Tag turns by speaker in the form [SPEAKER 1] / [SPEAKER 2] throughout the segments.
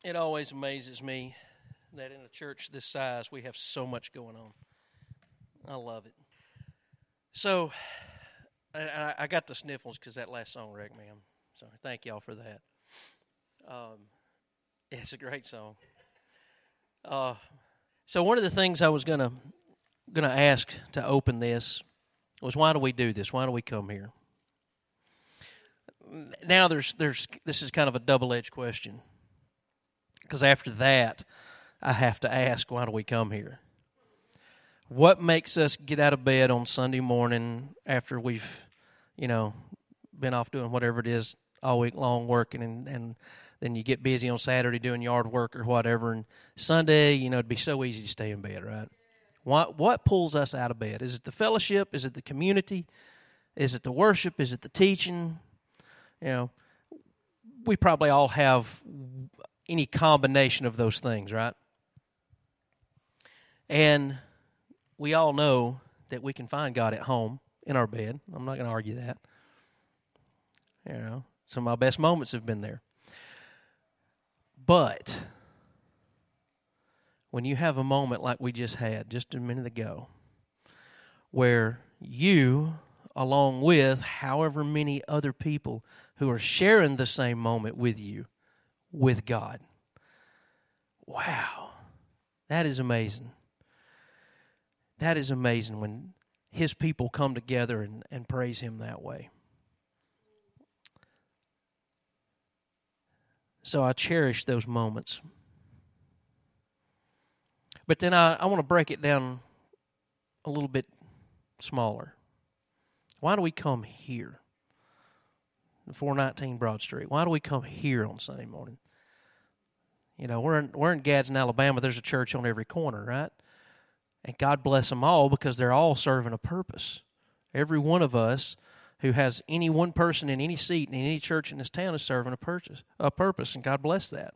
[SPEAKER 1] It always amazes me that in a church this size, we have so much going on. I love it. So, I got the sniffles because that last song wrecked me. I'm sorry. Thank y'all for that. It's a great song. So one of the things I was gonna ask to open this was, why do we do this? Why do we come here? Now this is kind of a double-edged question, because after that I have to ask, why do we come here? What makes us get out of bed on Sunday morning after we've, been off doing whatever it is all week long working, and then you get busy on Saturday doing yard work or whatever, and Sunday, it'd be so easy to stay in bed, right? What pulls us out of bed? Is it the fellowship? Is it the community? Is it the worship? Is it the teaching? We probably all have any combination of those things, right? And we all know that we can find God at home in our bed. I'm not going to argue that. Some of my best moments have been there. But when you have a moment like we just had just a minute ago, where you, along with however many other people who are sharing the same moment with you, with God, wow, that is amazing. That is amazing when His people come together and praise Him that way. So I cherish those moments. But then I want to break it down a little bit smaller. Why do we come here? 419 Broad Street. Why do we come here on Sunday morning? We're in Gadsden, Alabama. There's a church on every corner, right? And God bless them all, because they're all serving a purpose. Every one of us who has any one person in any seat in any church in this town is serving a purpose, and God bless that.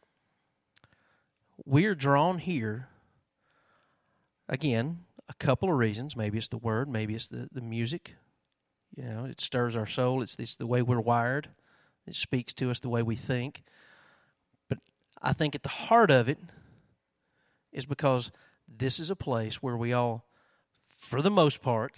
[SPEAKER 1] We're drawn here, again, a couple of reasons. Maybe it's the word, maybe it's the music. It stirs our soul. It's the way we're wired. It speaks to us the way we think. But I think at the heart of it is because this is a place where we all, for the most part,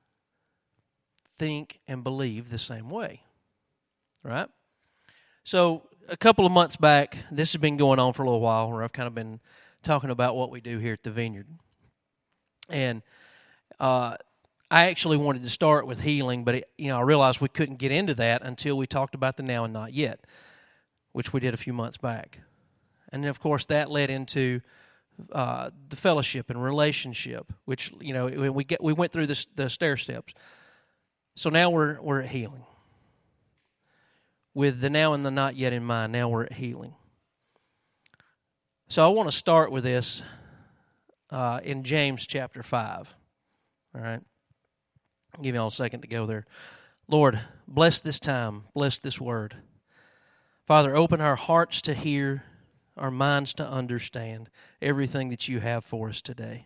[SPEAKER 1] think and believe the same way, right? So a couple of months back, this has been going on for a little while, where I've kind of been talking about what we do here at the Vineyard. And I actually wanted to start with healing, but I realized we couldn't get into that until we talked about the now and not yet, which we did a few months back. And then, of course, that led into the fellowship and relationship, which we went through the stair steps. So now we're at healing. With the now and the not yet in mind, now we're at healing. So I want to start with this in James chapter 5. All right? I'll give you all a second to go there. Lord, bless this time. Bless this word. Father, open our hearts to hear, our minds to understand everything that you have for us today.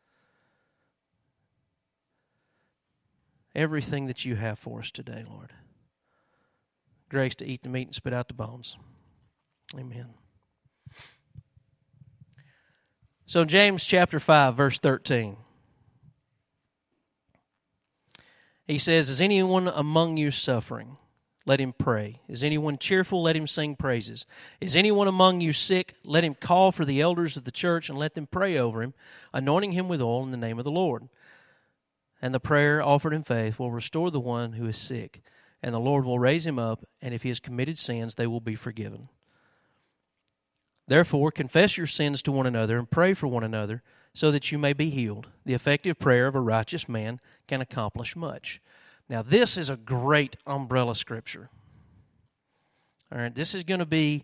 [SPEAKER 1] Everything that you have for us today, Lord. Grace to eat the meat and spit out the bones. Amen. So James chapter 5, verse 13. He says, is anyone among you suffering? Let him pray. Is anyone cheerful? Let him sing praises. Is anyone among you sick? Let him call for the elders of the church and let them pray over him, anointing him with oil in the name of the Lord. And the prayer offered in faith will restore the one who is sick, and the Lord will raise him up, and if he has committed sins, they will be forgiven. Therefore, confess your sins to one another and pray for one another so that you may be healed. The effective prayer of a righteous man can accomplish much. Now, this is a great umbrella scripture. All right, this is going to be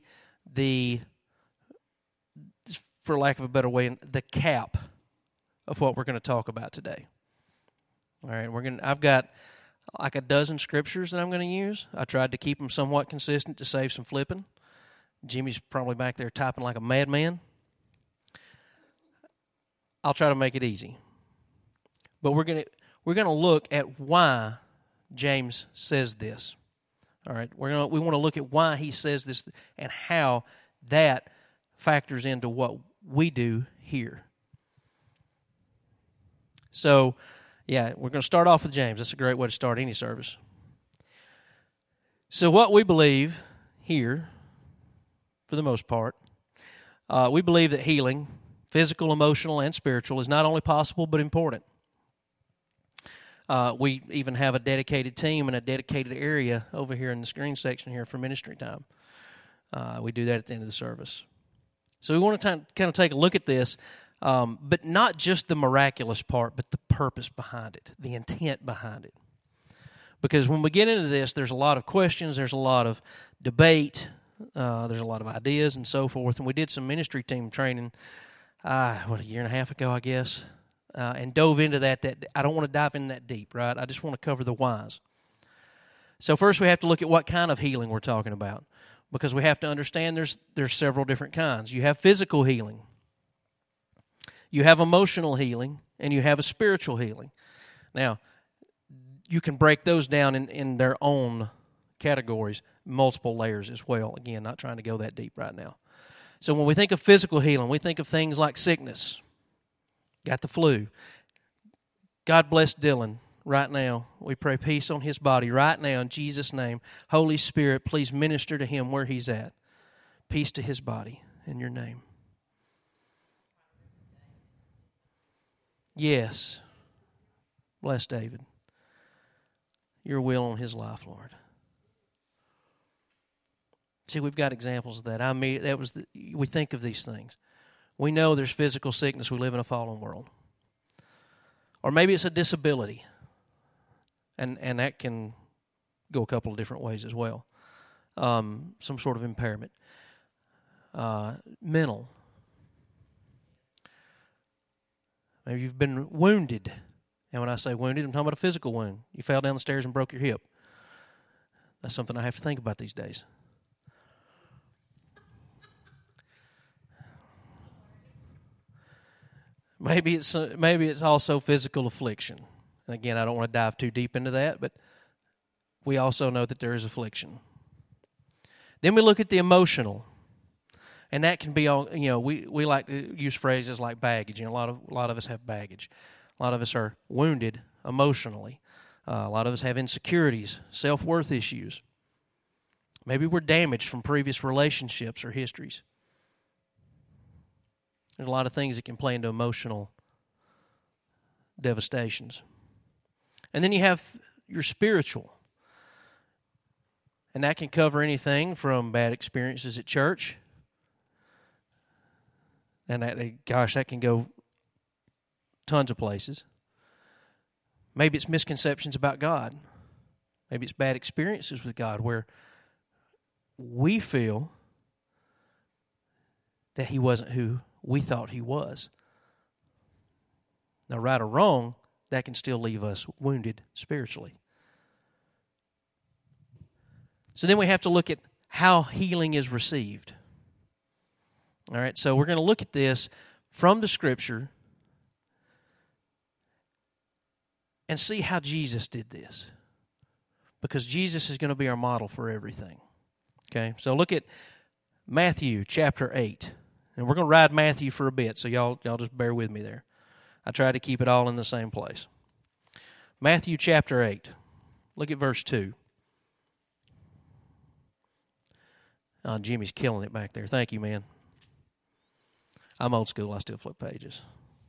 [SPEAKER 1] for lack of a better way, the cap of what we're going to talk about today. All right, I've got like a dozen scriptures that I'm going to use. I tried to keep them somewhat consistent to save some flipping. Jimmy's probably back there typing like a madman. I'll try to make it easy. But we're going to look at why James says this. All right, we want to look at why he says this and how that factors into what we do here. So, yeah, we're going to start off with James. That's a great way to start any service. So what we believe here, for the most part, we believe that healing, physical, emotional, and spiritual, is not only possible but important. We even have a dedicated team and a dedicated area over here in the screen section here for ministry time. We do that at the end of the service. So we want to kind of take a look at this, but not just the miraculous part, but the purpose behind it, the intent behind it. Because when we get into this, there's a lot of questions, there's a lot of debate, there's a lot of ideas and so forth. And we did some ministry team training, a year and a half ago, I guess, and dove into that. I don't want to dive in that deep, right? I just want to cover the whys. So first we have to look at what kind of healing we're talking about, because we have to understand there's several different kinds. You have physical healing, you have emotional healing, and you have a spiritual healing. Now, you can break those down in their own categories, multiple layers as well. Again, not trying to go that deep right now. So when we think of physical healing, we think of things like sickness. Got the flu. God bless Dylan right now. We pray peace on his body right now in Jesus' name. Holy Spirit, please minister to him where he's at. Peace to his body in your name. Yes. Bless David. Your will on his life, Lord. See, we've got examples of that. We think of these things. We know there's physical sickness. We live in a fallen world. Or maybe it's a disability. And that can go a couple of different ways as well. Some sort of impairment. Mental. Maybe you've been wounded. And when I say wounded, I'm talking about a physical wound. You fell down the stairs and broke your hip. That's something I have to think about these days. Maybe it's also physical affliction. And again, I don't want to dive too deep into that, but we also know that there is affliction. Then we look at the emotional. And that can be all, we like to use phrases like baggage. A lot of us have baggage. A lot of us are wounded emotionally. A lot of us have insecurities, self-worth issues. Maybe we're damaged from previous relationships or histories. There's a lot of things that can play into emotional devastations. And then you have your spiritual. And that can cover anything from bad experiences at church. And that can go tons of places. Maybe it's misconceptions about God. Maybe it's bad experiences with God where we feel that he wasn't who we thought he was. Now, right or wrong, that can still leave us wounded spiritually. So then we have to look at how healing is received. All right, so we're going to look at this from the Scripture and see how Jesus did this. Because Jesus is going to be our model for everything. Okay, so look at Matthew chapter 8. And we're going to ride Matthew for a bit, so y'all just bear with me there. I tried to keep it all in the same place. Matthew chapter 8. Look at verse 2. Oh, Jimmy's killing it back there. Thank you, man. I'm old school. I still flip pages.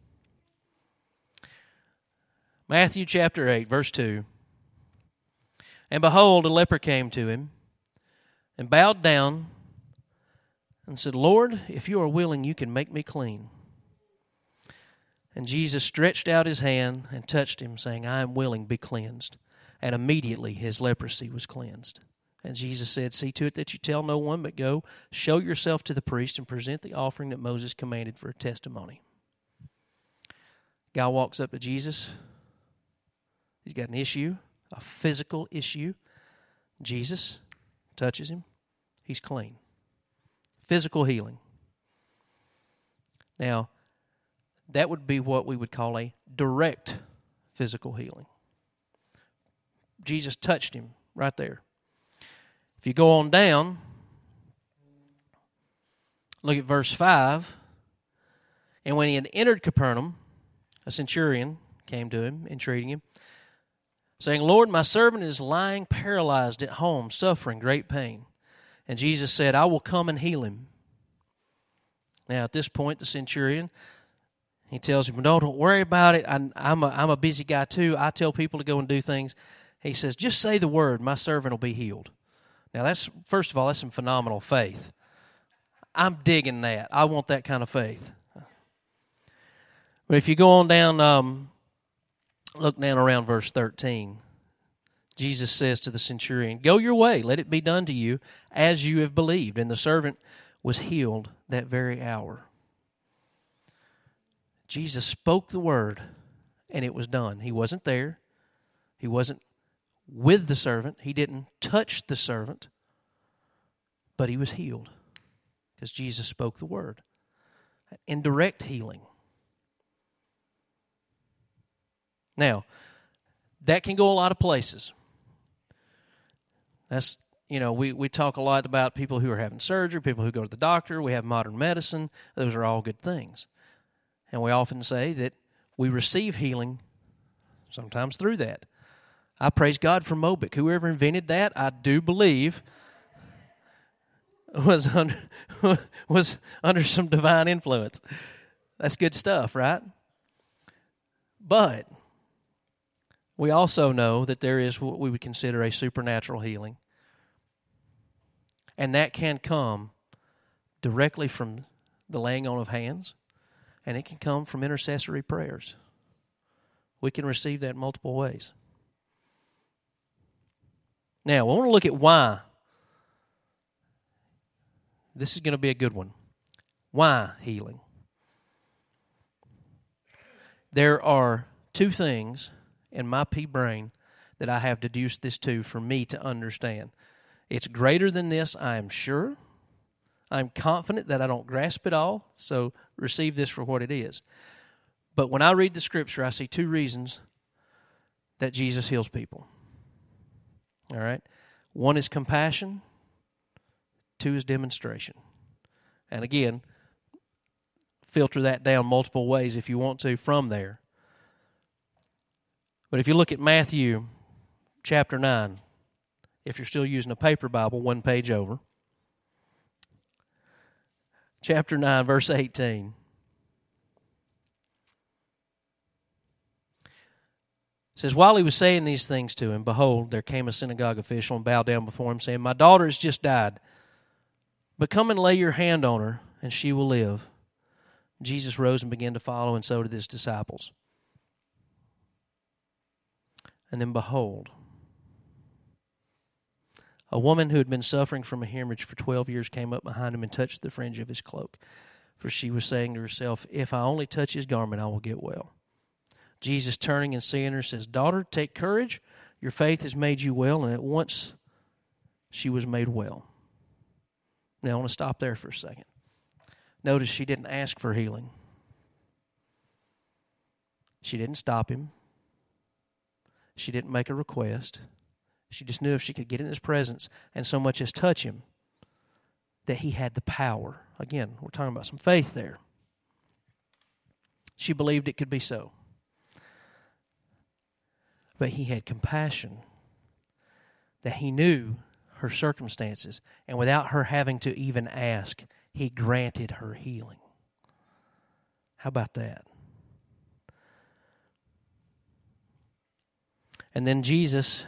[SPEAKER 1] Matthew chapter 8, verse 2. And behold, a leper came to him and bowed down and said, Lord, if you are willing, you can make me clean. And Jesus stretched out his hand and touched him, saying, I am willing, be cleansed. And immediately his leprosy was cleansed. And Jesus said, see to it that you tell no one, but go, show yourself to the priest and present the offering that Moses commanded for a testimony. Guy walks up to Jesus. He's got an issue, a physical issue. Jesus touches him. He's clean. Physical healing. Now, that would be what we would call a direct physical healing. Jesus touched him right there. If you go on down, Look at verse 5. And when he had entered Capernaum, a centurion came to him, entreating him, saying, Lord, my servant is lying paralyzed at home, suffering great pain. And Jesus said, I will come and heal him. Now, at this point, the centurion, he tells him, don't worry about it. I'm a busy guy too. I tell people to go and do things. He says, just say the word, my servant will be healed. Now, first of all, that's some phenomenal faith. I'm digging that. I want that kind of faith. But if you go on down, look down around verse 13. Jesus says to the centurion, go your way, let it be done to you as you have believed. And the servant was healed that very hour. Jesus spoke the word, and it was done. He wasn't there. He wasn't with the servant. He didn't touch the servant, but he was healed because Jesus spoke the word. Indirect healing. Now, that can go a lot of places. That's, we talk a lot about people who are having surgery, people who go to the doctor. We have modern medicine. Those are all good things. And we often say that we receive healing sometimes through that. I praise God for Mobic. Whoever invented that, I do believe, was under some divine influence. That's good stuff, right? But we also know that there is what we would consider a supernatural healing. And that can come directly from the laying on of hands, and it can come from intercessory prayers. We can receive that in multiple ways. Now, I want to look at why. This is going to be a good one. Why healing? There are two things in my pea brain that I have deduced this to for me to understand. It's greater than this, I am sure. I'm confident that I don't grasp it all, so receive this for what it is. But when I read the Scripture, I see two reasons that Jesus heals people. All right? One is compassion. Two is demonstration. And again, filter that down multiple ways if you want to from there. But if you look at Matthew chapter 9, if you're still using a paper Bible, one page over. Chapter 9, verse 18. It says, while he was saying these things to him, behold, there came a synagogue official and bowed down before him, saying, my daughter has just died, but come and lay your hand on her, and she will live. Jesus rose and began to follow, and so did his disciples. And then behold, a woman who had been suffering from a hemorrhage for 12 years came up behind him and touched the fringe of his cloak. For she was saying to herself, if I only touch his garment, I will get well. Jesus, turning and seeing her, says, daughter, take courage. Your faith has made you well. And at once she was made well. Now I want to stop there for a second. Notice she didn't ask for healing. She didn't stop him. She didn't make a request. She just knew if she could get in his presence and so much as touch him, that he had the power. Again, we're talking about some faith there. She believed it could be so. But he had compassion that he knew her circumstances, and without her having to even ask, he granted her healing. How about that? And then Jesus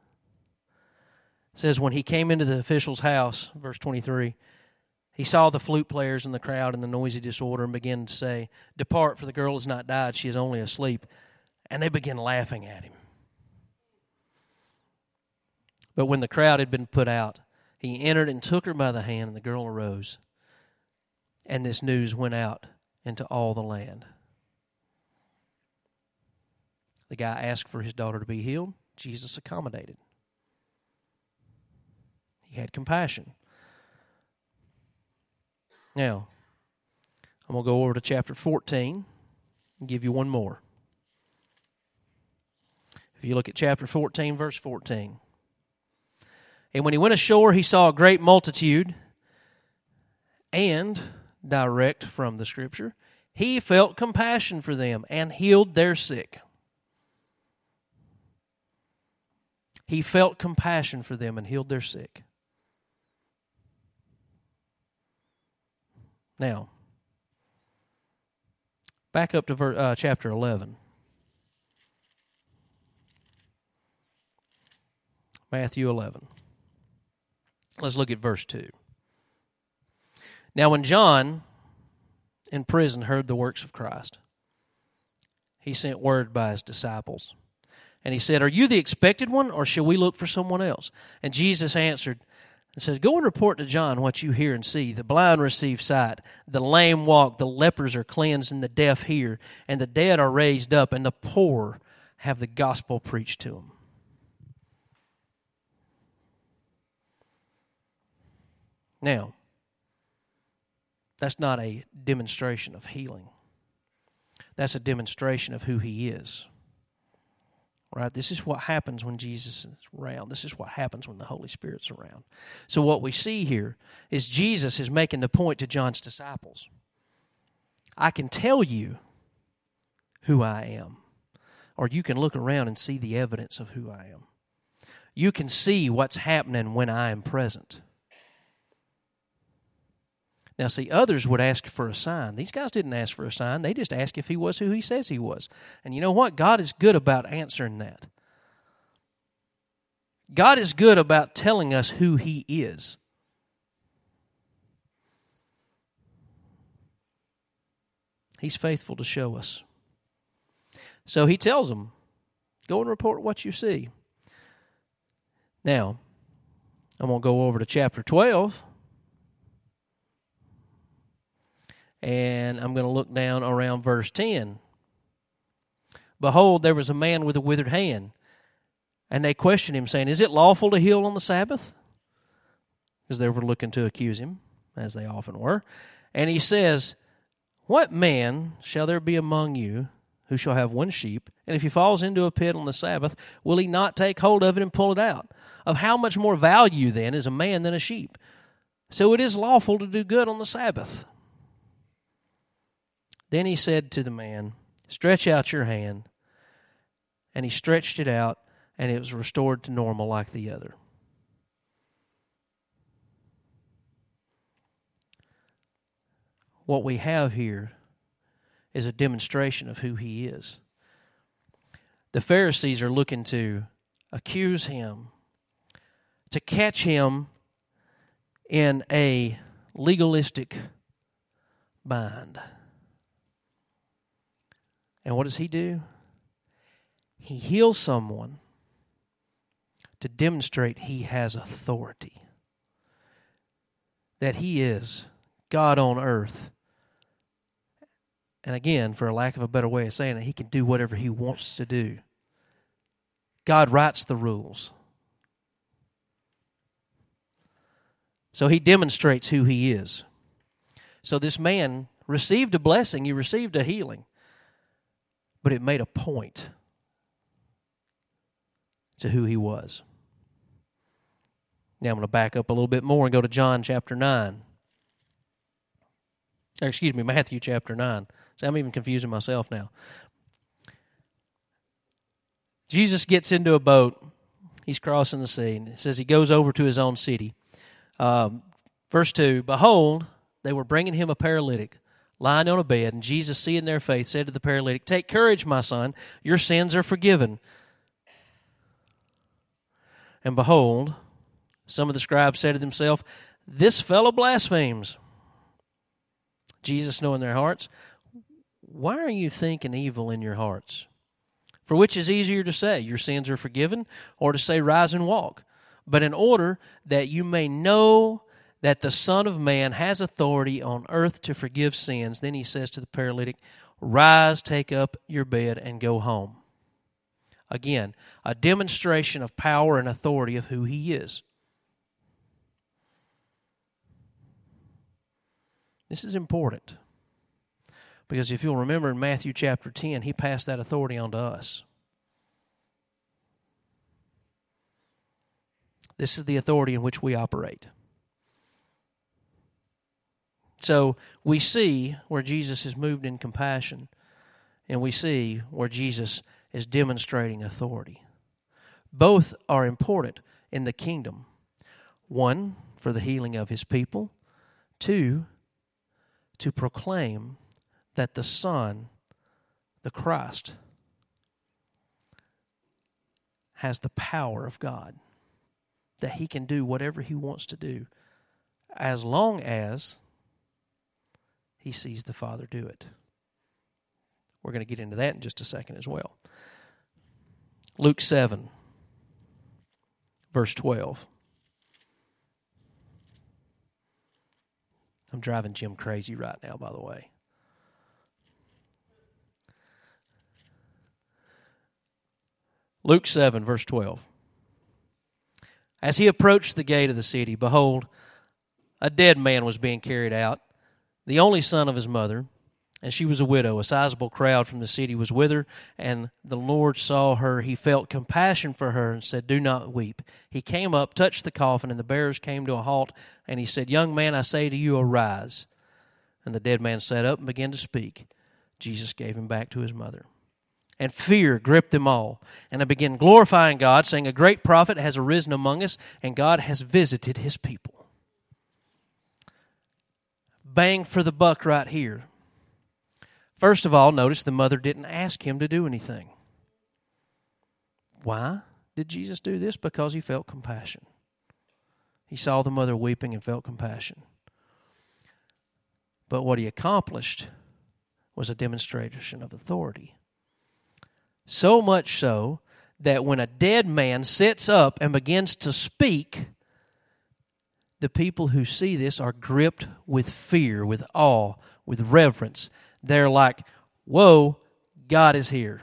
[SPEAKER 1] says when he came into the official's house, verse 23, he saw the flute players in the crowd and the noisy disorder and began to say, depart, for the girl has not died, she is only asleep. And they began laughing at him. But when the crowd had been put out, he entered and took her by the hand, and the girl arose. And this news went out into all the land. The guy asked for his daughter to be healed. Jesus accommodated. He had compassion. Now, I'm going to go over to chapter 14 and give you one more. If you look at chapter 14, verse 14. And when he went ashore, he saw a great multitude, and direct from the Scripture. He felt compassion for them and healed their sick. He felt compassion for them and healed their sick. Now, back up to chapter 11. Matthew 11. Let's look at verse 2. Now when John in prison heard the works of Christ, he sent word by his disciples. And he said, "Are you the expected one, or shall we look for someone else?" And Jesus answered and said, "Go and report to John what you hear and see. The blind receive sight, the lame walk, the lepers are cleansed, and the deaf hear, and the dead are raised up, and the poor have the gospel preached to them." Now, that's not a demonstration of healing. That's a demonstration of who he is. Right? This is what happens when Jesus is around. This is what happens when the Holy Spirit's around. So what we see here is Jesus is making the point to John's disciples. I can tell you who I am. Or you can look around and see the evidence of who I am. You can see what's happening when I am present. Now, see, others would ask for a sign. These guys didn't ask for a sign. They just asked if he was who he says he was. And you know what? God is good about answering that. God is good about telling us who he is. He's faithful to show us. So he tells them, go and report what you see. Now, I'm going to go over to chapter 12. And I'm going to look down around verse 10. Behold, there was a man with a withered hand. And they questioned him, saying, "Is it lawful to heal on the Sabbath?" Because they were looking to accuse him, as they often were. And he says, "What man shall there be among you who shall have one sheep, and if he falls into a pit on the Sabbath, will he not take hold of it and pull it out? Of how much more value, then, is a man than a sheep? So it is lawful to do good on the Sabbath." Then he said to the man, "Stretch out your hand." And he stretched it out, and it was restored to normal like the other. What we have here is a demonstration of who he is. The Pharisees are looking to accuse him, to catch him in a legalistic bind. And what does he do? He heals someone to demonstrate he has authority. That he is God on earth. And again, for a lack of a better way of saying it, he can do whatever he wants to do. God writes the rules. So he demonstrates who he is. So this man received a blessing, he received a healing. But it made a point to who he was. Now I'm going to back up a little bit more and go to John chapter 9. Matthew chapter 9. See, I'm even confusing myself now. Jesus gets into a boat. He's crossing the sea. And it says he goes over to his own city. Verse 2, "Behold, they were bringing him a paralytic, lying on a bed, and Jesus, seeing their faith, said to the paralytic, 'Take courage, my son, your sins are forgiven.' And behold, some of the scribes said to themselves, 'This fellow blasphemes.' Jesus, knowing their hearts, 'Why are you thinking evil in your hearts? For which is easier to say, your sins are forgiven, or to say, rise and walk? But in order that you may know that the Son of Man has authority on earth to forgive sins,' then he says to the paralytic, 'Rise, take up your bed, and go home.'" Again, a demonstration of power and authority of who he is. This is important. Because if you'll remember in Matthew chapter 10, he passed that authority on to us. This is the authority in which we operate. So we see where Jesus is moved in compassion, and we see where Jesus is demonstrating authority. Both are important in the kingdom. One, for the healing of his people. Two, to proclaim that the Son, the Christ, has the power of God, that he can do whatever he wants to do as long as he sees the Father do it. We're going to get into that in just a second as well. Luke 7, verse 12. I'm driving Jim crazy right now, by the way. Luke 7, verse 12. As he approached the gate of the city, behold, a dead man was being carried out, the only son of his mother, and she was a widow. A sizable crowd from the city was with her, and the Lord saw her. He felt compassion for her and said, "Do not weep." He came up, touched the coffin, and the bearers came to a halt, and he said, "Young man, I say to you, arise." And the dead man sat up and began to speak. Jesus gave him back to his mother. And fear gripped them all, and they began glorifying God, saying, "A great prophet has arisen among us, and God has visited his people." Bang for the buck right here. First of all, notice the mother didn't ask him to do anything. Why did Jesus do this? Because he felt compassion. He saw the mother weeping and felt compassion. But what he accomplished was a demonstration of authority. So much so that when a dead man sits up and begins to speak, the people who see this are gripped with fear, with awe, with reverence. They're like, whoa, God is here.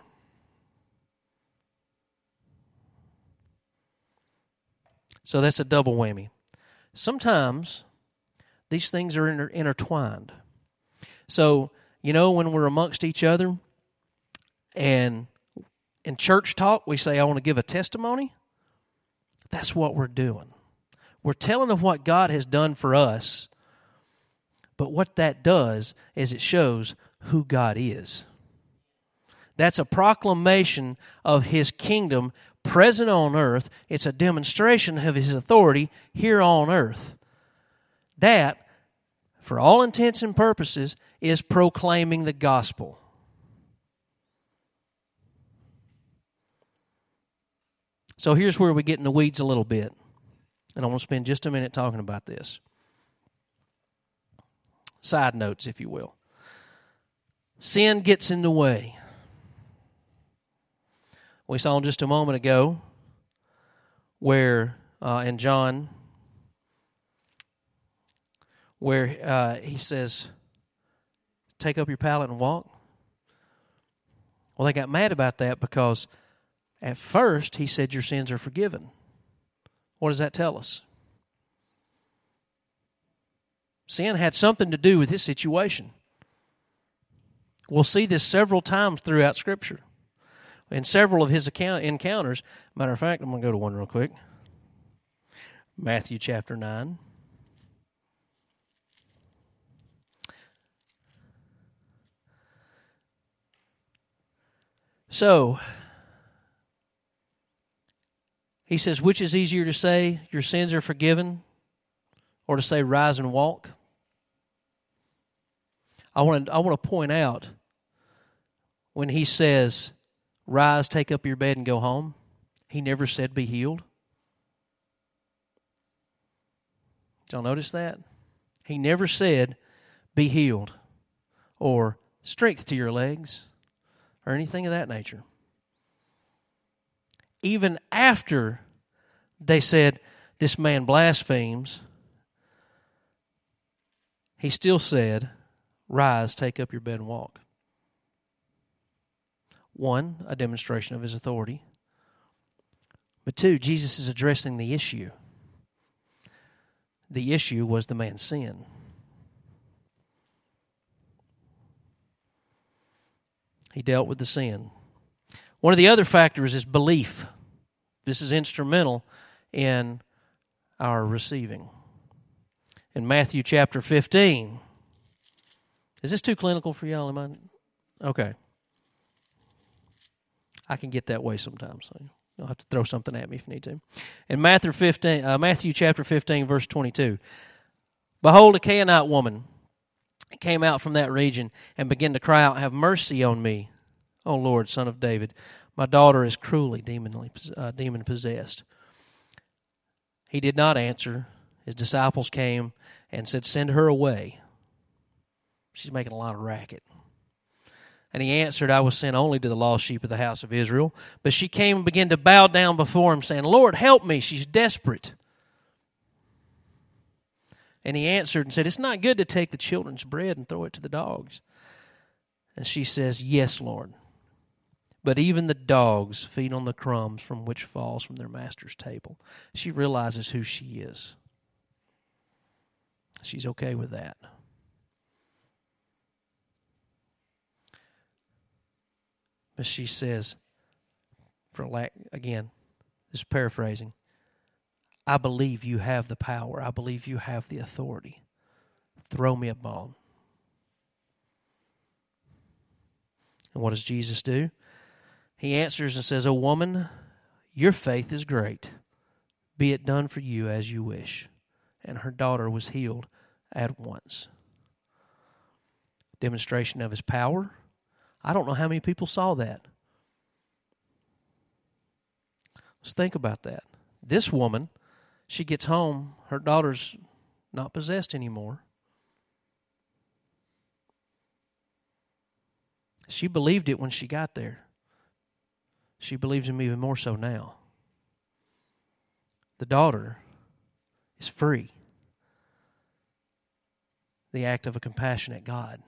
[SPEAKER 1] So that's a double whammy. Sometimes these things are intertwined. So, when we're amongst each other and in church talk we say, I want to give a testimony, that's what we're doing. We're telling of what God has done for us, but what that does is it shows who God is. That's a proclamation of his kingdom present on earth. It's a demonstration of his authority here on earth. That, for all intents and purposes, is proclaiming the gospel. So here's where we get in the weeds a little bit. And I want to spend just a minute talking about this. Side notes, if you will. Sin gets in the way. We saw just a moment ago where in John, where he says, take up your pallet and walk. Well, they got mad about that because at first he said your sins are forgiven. What does that tell us? Sin had something to do with his situation. We'll see this several times throughout Scripture. In several of his encounters, matter of fact, I'm going to go to one real quick. Matthew chapter 9. So, he says, which is easier to say, your sins are forgiven, or to say, rise and walk? I want to point out, when he says, rise, take up your bed, and go home, he never said, be healed. Did y'all notice that? He never said, be healed, or strength to your legs, or anything of that nature. Even after they said, this man blasphemes, he still said, rise, take up your bed and walk. One, a demonstration of his authority. But two, Jesus is addressing the issue. The issue was the man's sin. He dealt with the sin. One of the other factors is belief. This is instrumental in our receiving. In Matthew chapter 15, Is this too clinical for y'all? Am I? Okay. I can get that way sometimes. So you'll have to throw something at me if you need to. In Matthew chapter 15, verse 22, behold, a Canaanite woman came out from that region and began to cry out, have mercy on me, O Lord, Son of David. My daughter is cruelly demon-possessed. He did not answer. His disciples came and said, send her away. She's making a lot of racket. And he answered, I was sent only to the lost sheep of the house of Israel. But she came and began to bow down before him, saying, Lord, help me. She's desperate. And he answered and said, it's not good to take the children's bread and throw it to the dogs. And she says, yes, Lord. But even the dogs feed on the crumbs from which falls from their master's table. She realizes who she is. She's okay with that. But she says, again, this is paraphrasing, I believe you have the power. I believe you have the authority. Throw me a bone. And what does Jesus do? He answers and says, O woman, your faith is great. Be it done for you as you wish. And her daughter was healed at once. Demonstration of his power. I don't know how many people saw that. Let's think about that. This woman, she gets home, her daughter's not possessed anymore. She believed it when she got there. She believes him even more so now. The daughter is free. The act of a compassionate God.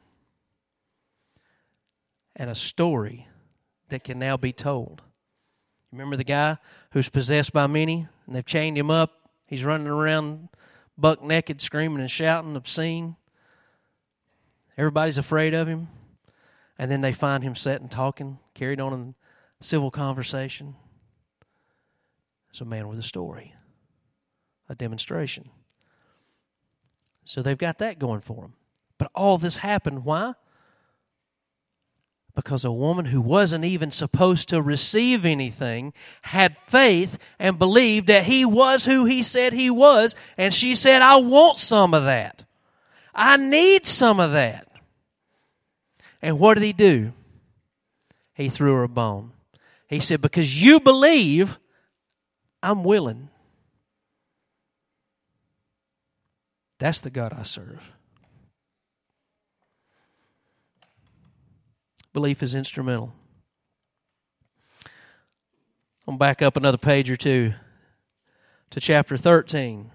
[SPEAKER 1] And a story that can now be told. Remember the guy who's possessed by many, and they've chained him up. He's running around buck naked, screaming and shouting, obscene. Everybody's afraid of him. And then they find him sitting, talking, carried on in civil conversation. It's a man with a story, a demonstration. So they've got that going for them. But all this happened, why? Because a woman who wasn't even supposed to receive anything had faith and believed that he was who he said he was. And she said, I want some of that. I need some of that. And what did he do? He threw her a bone. He said, because you believe, I'm willing. That's the God I serve. Belief is instrumental. I'm back up another page or two to chapter 13.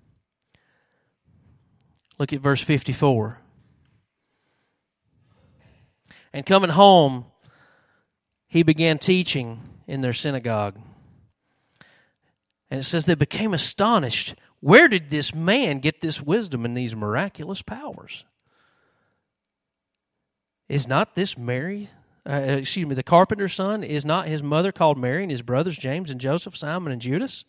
[SPEAKER 1] Look at verse 54. And coming home, he began teaching in their synagogue. And it says they became astonished. Where did this man get this wisdom and these miraculous powers? Is not this Mary, the carpenter's son, is not his mother called Mary and his brothers James and Joseph, Simon and Judas?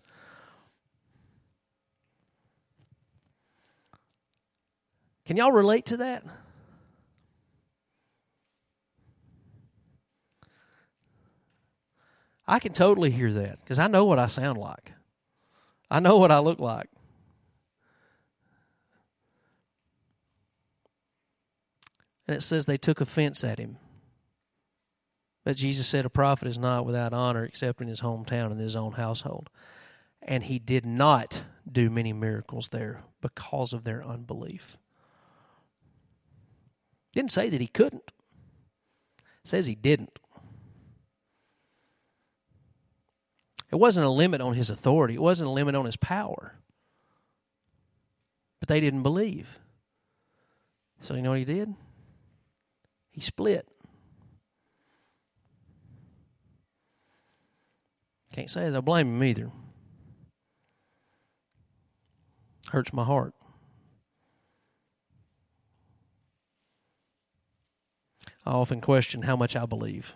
[SPEAKER 1] Can y'all relate to that? I can totally hear that because I know what I sound like. I know what I look like. And it says they took offense at him. But Jesus said a prophet is not without honor except in his hometown and his own household. And he did not do many miracles there because of their unbelief. Didn't say that he couldn't. It says he didn't. It wasn't a limit on his authority. It wasn't a limit on his power. But they didn't believe. So you know what he did? He split. Can't say that I blame him either. Hurts my heart. I often question how much I believe.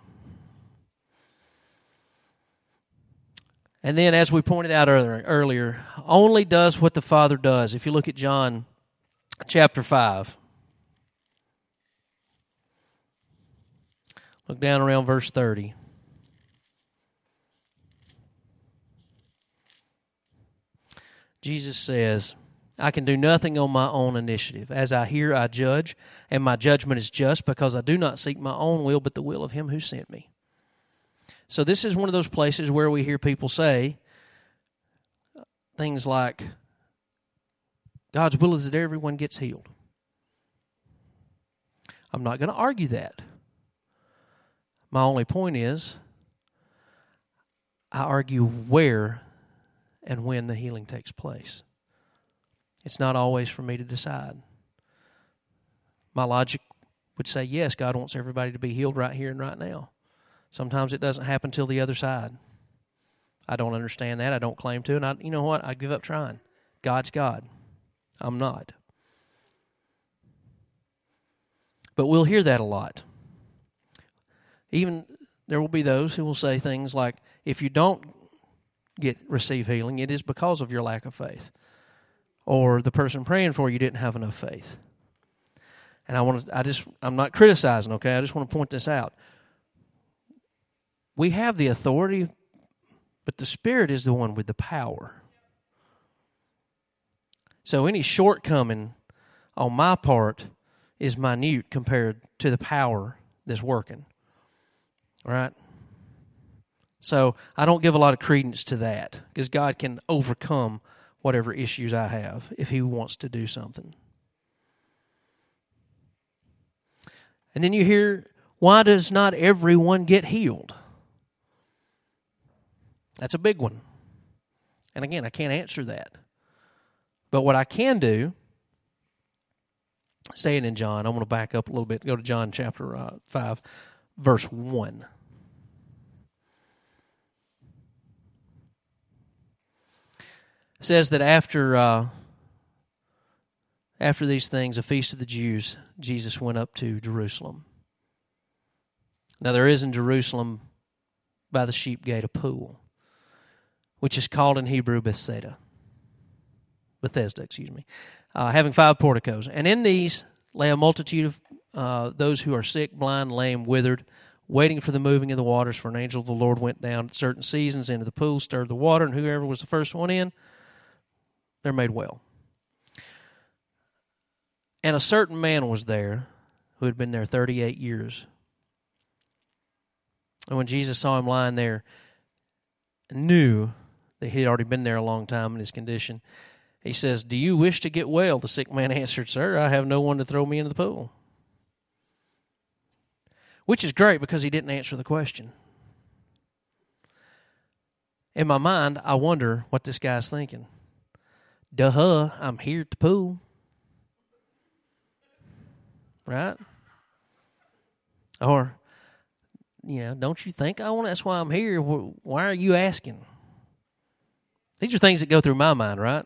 [SPEAKER 1] And then, as we pointed out earlier, only does what the Father does. If you look at John chapter 5. Look down around verse 30. Jesus says, I can do nothing on my own initiative. As I hear, I judge, and my judgment is just because I do not seek my own will, but the will of him who sent me. So this is one of those places where we hear people say things like, God's will is that everyone gets healed. I'm not going to argue that. My only point is, I argue where and when the healing takes place. It's not always for me to decide. My logic would say, yes, God wants everybody to be healed right here and right now. Sometimes it doesn't happen till the other side. I don't understand that. I don't claim to. And you know what? I give up trying. God's God. I'm not. But we'll hear that a lot. Even there will be those who will say things like, if you don't receive healing, it is because of your lack of faith. Or the person praying for you didn't have enough faith. And I'm not criticizing, okay? I just want to point this out. We have the authority, but the Spirit is the one with the power. So any shortcoming on my part is minute compared to the power that's working. Right? So I don't give a lot of credence to that because God can overcome whatever issues I have if he wants to do something. And then you hear, why does not everyone get healed? That's a big one. And again, I can't answer that. But what I can do, staying in John, I'm going to back up a little bit, go to John chapter 5, verse 1. It says that after these things, a feast of the Jews, Jesus went up to Jerusalem. Now there is in Jerusalem by the sheep gate a pool, which is called in Hebrew Bethesda, having 5 porticos. And in these lay a multitude of those who are sick, blind, lame, withered, waiting for the moving of the waters. For an angel of the Lord went down at certain seasons into the pool, stirred the water, and whoever was the first one in, they're made well. And a certain man was there who had been there 38 years. And when Jesus saw him lying there, knew that he had already been there a long time in his condition, he says, "Do you wish to get well?" The sick man answered, "Sir, I have no one to throw me into the pool." Which is great because he didn't answer the question. In my mind, I wonder what this guy's thinking. Duh, I'm here at the pool. Right? Or, don't you think I want? That's why I'm here. Why are you asking? These are things that go through my mind, right?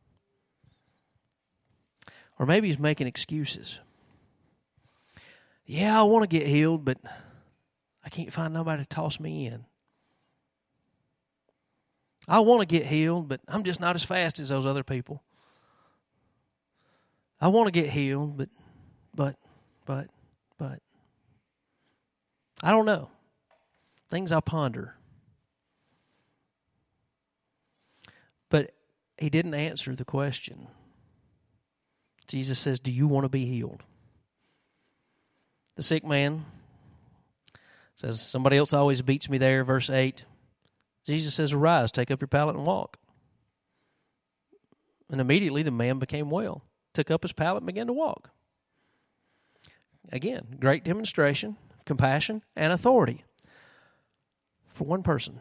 [SPEAKER 1] Or maybe he's making excuses. Yeah, I want to get healed, but I can't find nobody to toss me in. I want to get healed, but I'm just not as fast as those other people. I want to get healed, but. I don't know. Things I ponder. But he didn't answer the question. Jesus says, "Do you want to be healed?" The sick man says, "Somebody else always beats me there." Verse 8. Jesus says, "Arise, take up your pallet and walk." And immediately the man became well, took up his pallet and began to walk. Again, great demonstration of compassion and authority for one person.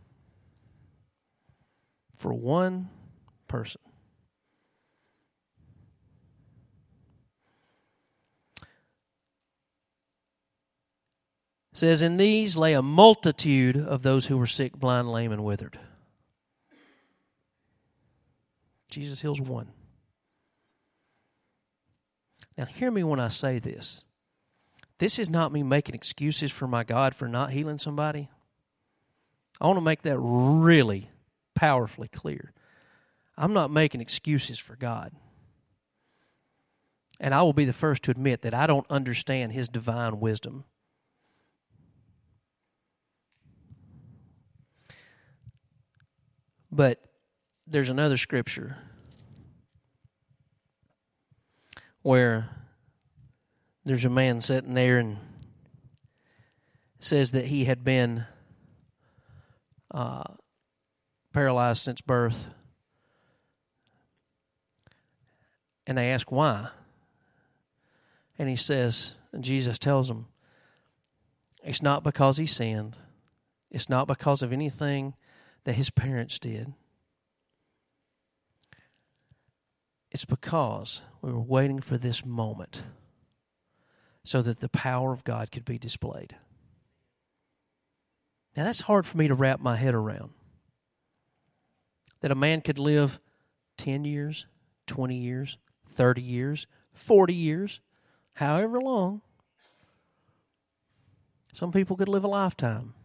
[SPEAKER 1] For one person. It says, "In these lay a multitude of those who were sick, blind, lame, and withered." Jesus heals one. Now hear me when I say this. This is not me making excuses for my God for not healing somebody. I want to make that really powerfully clear. I'm not making excuses for God. And I will be the first to admit that I don't understand his divine wisdom. But there's another scripture where there's a man sitting there and says that he had been paralyzed since birth. And they ask why. And he says, and Jesus tells him, it's not because he sinned. It's not because of anything that his parents did. It's because we were waiting for this moment so that the power of God could be displayed. Now that's hard for me to wrap my head around. That a man could live 10 years, 20 years, 30 years, 40 years, however long. Some people could live a lifetime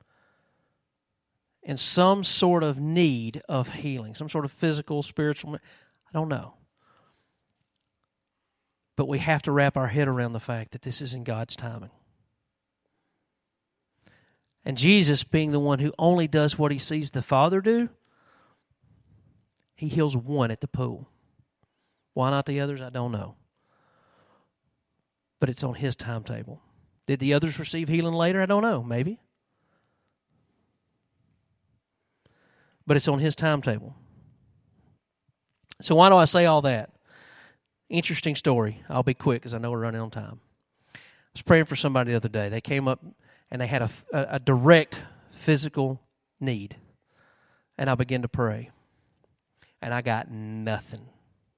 [SPEAKER 1] in some sort of need of healing, some sort of physical, spiritual, I don't know. But we have to wrap our head around the fact that this is in God's timing. And Jesus, being the one who only does what he sees the Father do, he heals one at the pool. Why not the others? I don't know. But it's on his timetable. Did the others receive healing later? I don't know. Maybe. But it's on his timetable. So why do I say all that? Interesting story. I'll be quick because I know we're running on time. I was praying for somebody the other day. They came up and they had a direct physical need. And I began to pray. And I got nothing.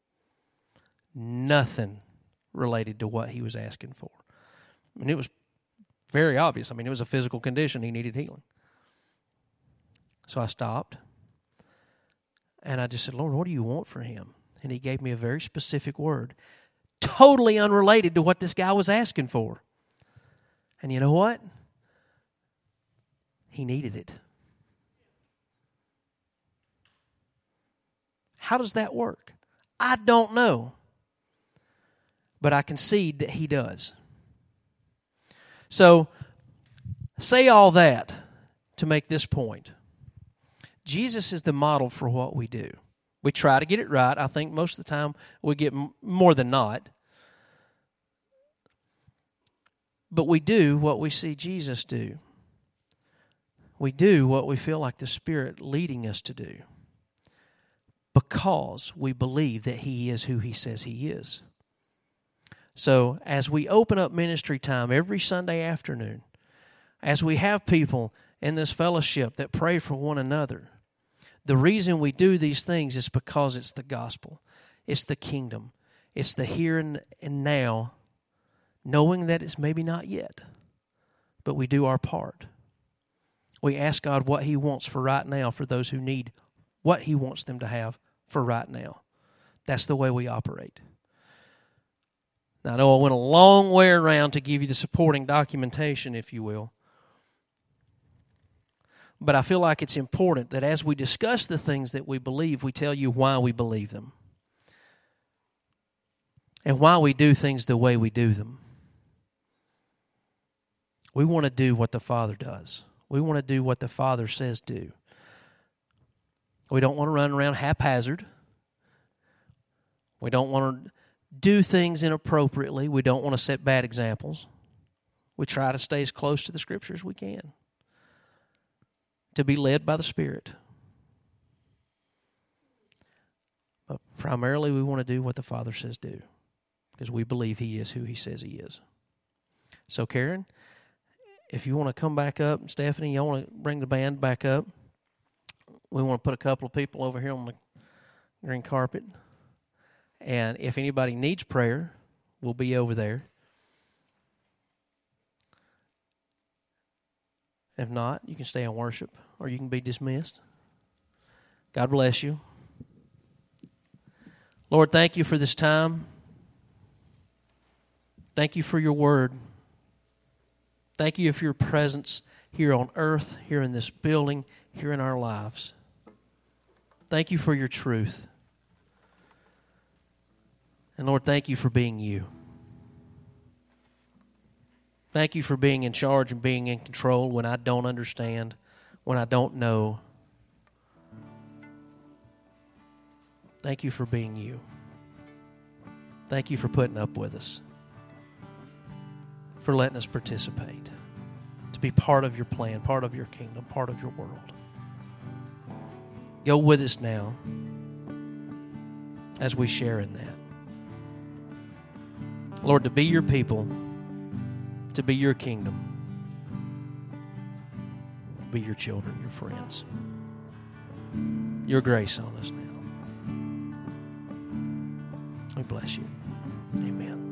[SPEAKER 1] Nothing related to what he was asking for. I mean, it was very obvious. I mean, it was a physical condition. He needed healing. So I stopped. And I just said, Lord, what do you want for him? And he gave me a very specific word, totally unrelated to what this guy was asking for. And you know what? He needed it. How does that work? I don't know. But I concede that he does. So, say all that to make this point. Jesus is the model for what we do. We try to get it right. I think most of the time we get more than not. But we do what we see Jesus do. We do what we feel like the Spirit leading us to do. Because we believe that he is who he says he is. So as we open up ministry time every Sunday afternoon, as we have people in this fellowship that pray for one another, the reason we do these things is because it's the gospel. It's the kingdom. It's the here and now, knowing that it's maybe not yet, but we do our part. We ask God what he wants for right now for those who need what he wants them to have for right now. That's the way we operate. Now, I know I went a long way around to give you the supporting documentation, if you will. But I feel like it's important that as we discuss the things that we believe, we tell you why we believe them. And why we do things the way we do them. We want to do what the Father does. We want to do what the Father says do. We don't want to run around haphazard. We don't want to do things inappropriately. We don't want to set bad examples. We try to stay as close to the Scripture as we can. To be led by the Spirit. But primarily we want to do what the Father says do. Because we believe he is who he says he is. So Karen, if you want to come back up, Stephanie, y'all want to bring the band back up. We want to put a couple of people over here on the green carpet. And if anybody needs prayer, we'll be over there. If not, you can stay and worship, or you can be dismissed. God bless you. Lord, thank you for this time. Thank you for your word. Thank you for your presence here on earth, here in this building, here in our lives. Thank you for your truth. And Lord, thank you for being you. Thank you for being in charge and being in control when I don't understand, when I don't know. Thank you for being you. Thank you for putting up with us, for letting us participate, to be part of your plan, part of your kingdom, part of your world. Go with us now as we share in that. Lord, to be your people, to be your kingdom, to be your children, your friends. Your grace on us now. We bless you. Amen.